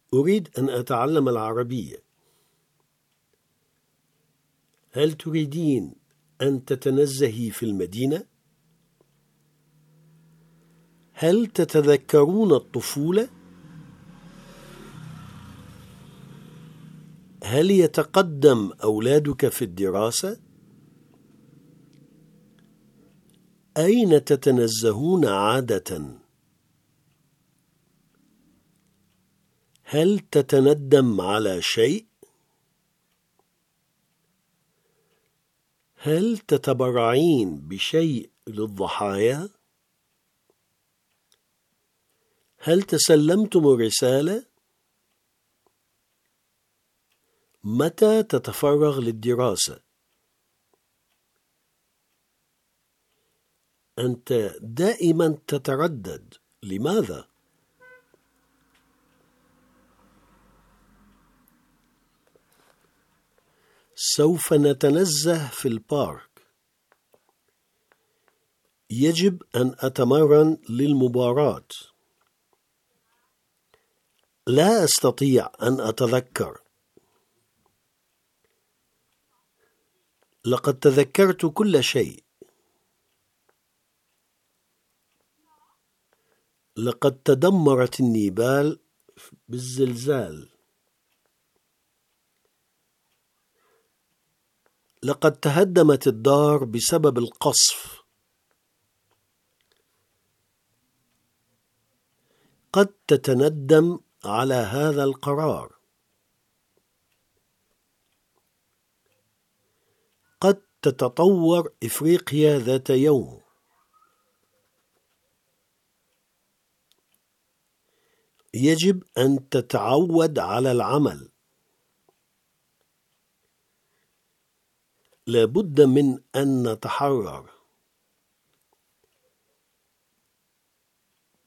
أريد أن أتعلم العربية. هل تريدين أن تتنزهي في المدينة؟ هل تتذكرون الطفولة؟ هل يتقدم أولادك في الدراسة؟ أين تتنزهون عادة؟ هل تتندم على شيء؟ هل تتبرعين بشيء للضحايا؟ هل تسلمتم رسالة؟ متى تتفرغ للدراسة؟ أنت دائما تتردد، لماذا؟ سوف نتنزه في البارك. يجب أن أتمرن للمباراة. لا أستطيع أن أتذكر. لقد تذكرت كل شيء. لقد تدمرت النيبال بالزلزال. لقد تهدمت الدار بسبب القصف. قد تتندم على هذا القرار. قد تتطور إفريقيا ذات يوم. يجب أن تتعود على العمل. لابد من أن نتحرر.